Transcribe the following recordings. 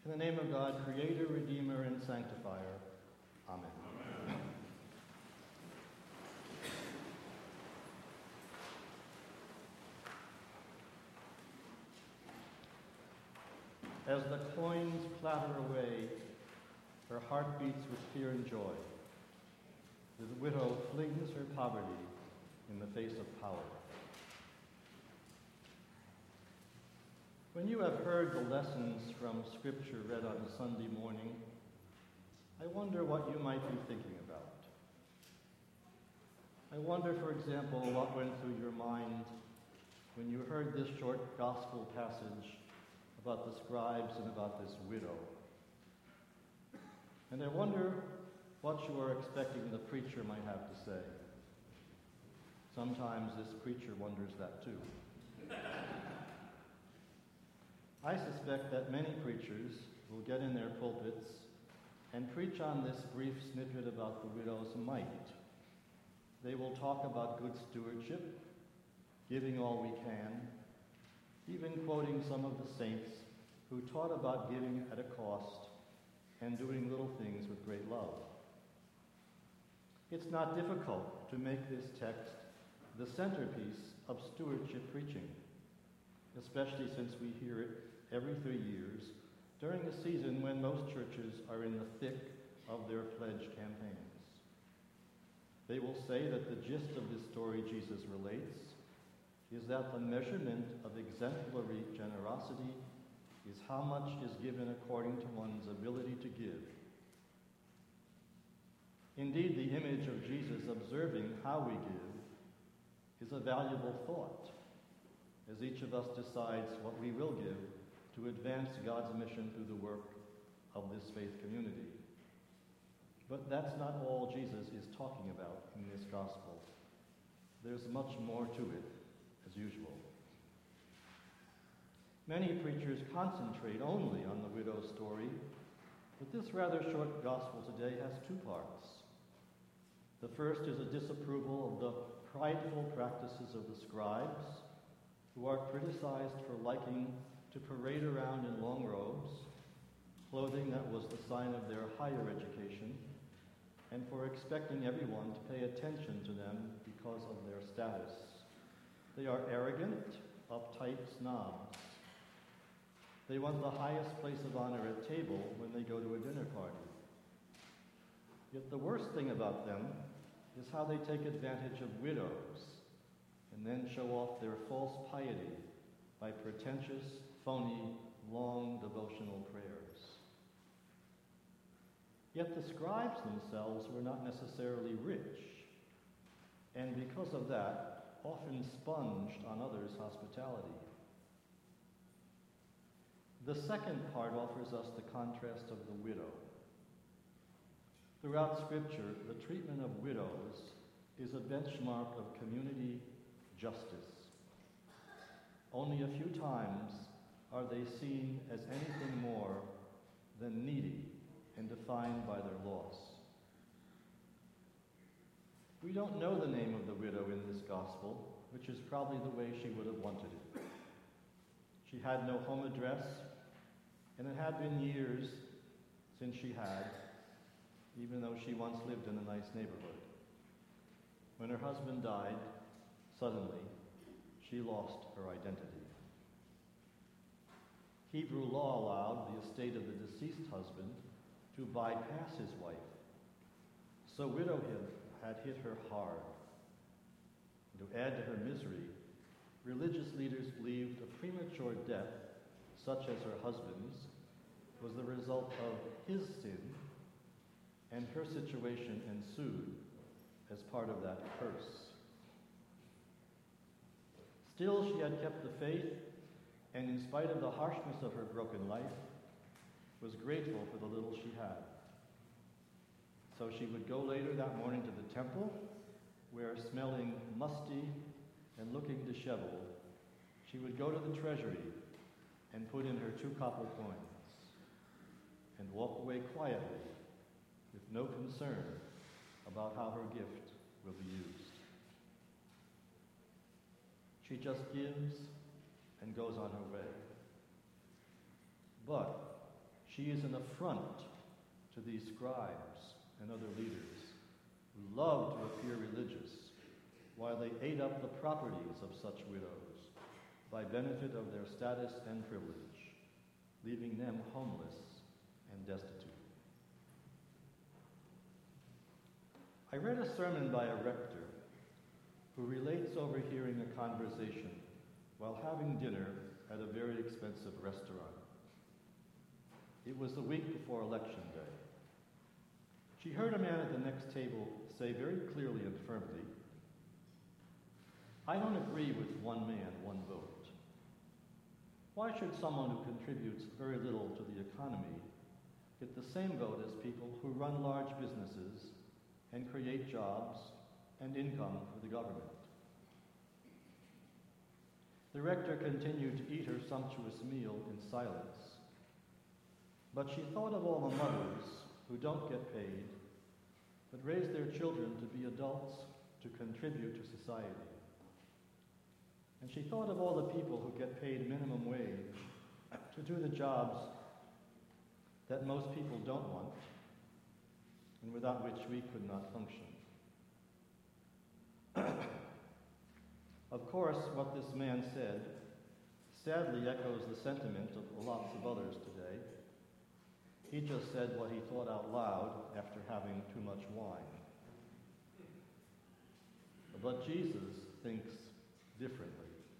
In the name of God, Creator, Redeemer, and Sanctifier. Amen. As the coins clatter away, her heart beats with fear and joy. The widow flings her poverty in the face of power. When you have heard the lessons from Scripture read on a Sunday morning, I wonder what you might be thinking about. I wonder, for example, what went through your mind when you heard this short gospel passage about the scribes and about this widow. And I wonder what you are expecting the preacher might have to say. Sometimes this preacher wonders that too. I suspect that many preachers will get in their pulpits and preach on this brief snippet about the widow's mite. They will talk about good stewardship, giving all we can, even quoting some of the saints who taught about giving at a cost and doing little things with great love. It's not difficult to make this text the centerpiece of stewardship preaching, especially since we hear it every 3 years during a season when most churches are in the thick of their pledge campaigns. They will say that the gist of this story Jesus relates is that the measurement of exemplary generosity is how much is given according to one's ability to give. Indeed, the image of Jesus observing how we give is a valuable thought, as each of us decides what we will give to advance God's mission through the work of this faith community. But that's not all Jesus is talking about in this gospel. There's much more to it, as usual. Many preachers concentrate only on the widow's story, but this rather short gospel today has two parts. The first is a disapproval of the prideful practices of the scribes, who are criticized for liking to parade around in long robes, clothing that was the sign of their higher education, and for expecting everyone to pay attention to them because of their status. They are arrogant, uptight snobs. They want the highest place of honor at table when they go to a dinner party. Yet the worst thing about them is how they take advantage of widows and then show off their false piety by pretentious, phony, long devotional prayers. Yet the scribes themselves were not necessarily rich, and because of that, often sponged on others' hospitality. The second part offers us the contrast of the widow. Throughout Scripture, the treatment of widows is a benchmark of community justice. Only a few times are they seen as anything more than needy and defined by their loss. We don't know the name of the widow in this gospel, which is probably the way she would have wanted it. She had no home address, and it had been years since she had, even though she once lived in a nice neighborhood. When her husband died, suddenly, she lost her identity. Hebrew law allowed the estate of the deceased husband to bypass his wife, so widowhood had hit her hard. And to add to her misery, religious leaders believed a premature death, such as her husband's, was the result of his sin, and her situation ensued as part of that curse. Still, she had kept the faith, and in spite of the harshness of her broken life, was grateful for the little she had. So she would go later that morning to the temple, where, smelling musty and looking disheveled, she would go to the treasury and put in her 2 copper coins and walk away quietly with no concern about how her gift will be used. She just gives and goes on her way. But She is an affront to these scribes and other leaders who love to appear religious while they ate up the properties of such widows by benefit of their status and privilege, leaving them homeless and destitute. I read a sermon by a rector who relates overhearing a conversation while having dinner at a very expensive restaurant. It was the week before Election Day. She heard a man at the next table say very clearly and firmly, "I don't agree with one man, one vote. Why should someone who contributes very little to the economy get the same vote as people who run large businesses and create jobs and income for the government?" The rector continued to eat her sumptuous meal in silence, but she thought of all the mothers who don't get paid, but raise their children to be adults to contribute to society. And she thought of all the people who get paid minimum wage to do the jobs that most people don't want and without which we could not function. Of course, what this man said sadly echoes the sentiment of lots of others today. He just said what he thought out loud after having too much wine. But Jesus thinks differently.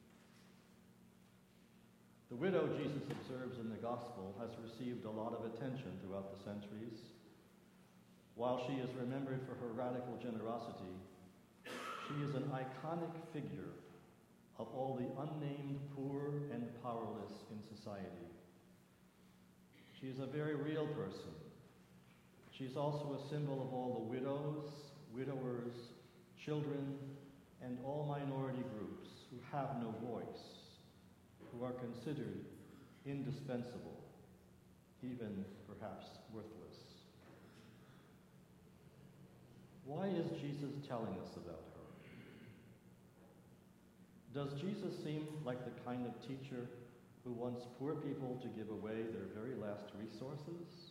The widow Jesus observes in the gospel has received a lot of attention throughout the centuries. While she is remembered for her radical generosity, she is an iconic figure of all the unnamed poor and powerless in society. She is a very real person. She is also a symbol of all the widows, widowers, children, and all minority groups who have no voice, who are considered indispensable, even perhaps worthless. Why is Jesus telling us about her? Does Jesus seem like the kind of teacher who wants poor people to give away their very last resources?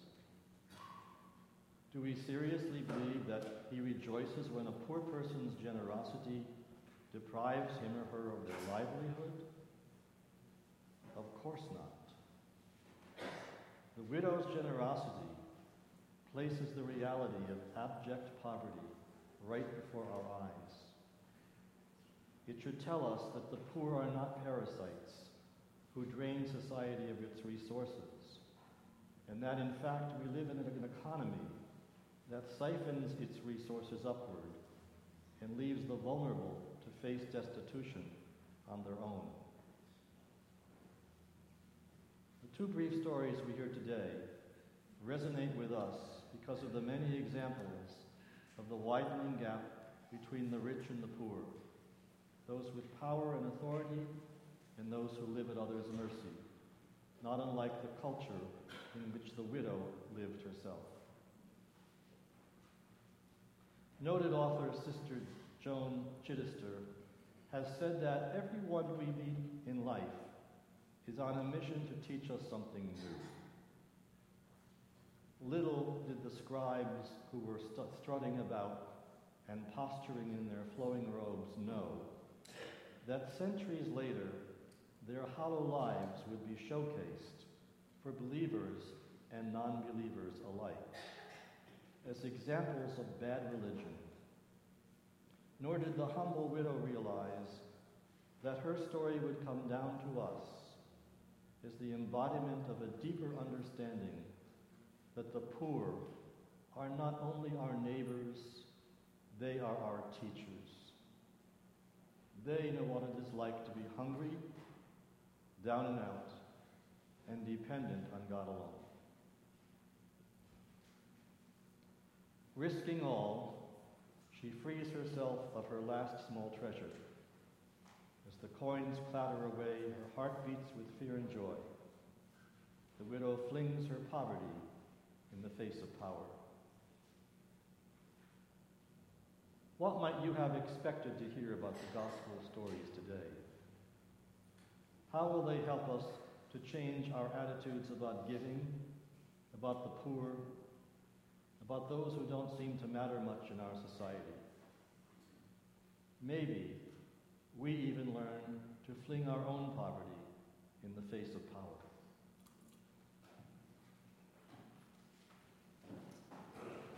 Do we seriously believe that he rejoices when a poor person's generosity deprives him or her of their livelihood? Of course not. The widow's generosity places the reality of abject poverty right before our eyes. It should tell us that the poor are not parasites who drain society of its resources, and that in fact we live in an economy that siphons its resources upward and leaves the vulnerable to face destitution on their own. The two brief stories we hear today resonate with us because of the many examples of the widening gap between the rich and the poor, those with power and authority and those who live at others' mercy, not unlike the culture in which the widow lived herself. Noted author Sister Joan Chittister has said that everyone we meet in life is on a mission to teach us something new. Little did the scribes who were strutting about and posturing in their flowing robes know that centuries later, their hollow lives would be showcased for believers and non-believers alike as examples of bad religion. Nor did the humble widow realize that her story would come down to us as the embodiment of a deeper understanding that the poor are not only our neighbors, they are our teachers. They know what it is like to be hungry, down and out, and dependent on God alone. Risking all, she frees herself of her last small treasure. As the coins clatter away, her heart beats with fear and joy. The widow flings her poverty in the face of power. What might you have expected to hear about the gospel stories today? How will they help us to change our attitudes about giving about the poor, about those who don't seem to matter much in our society. Maybe we even learn to fling our own poverty in the face of power.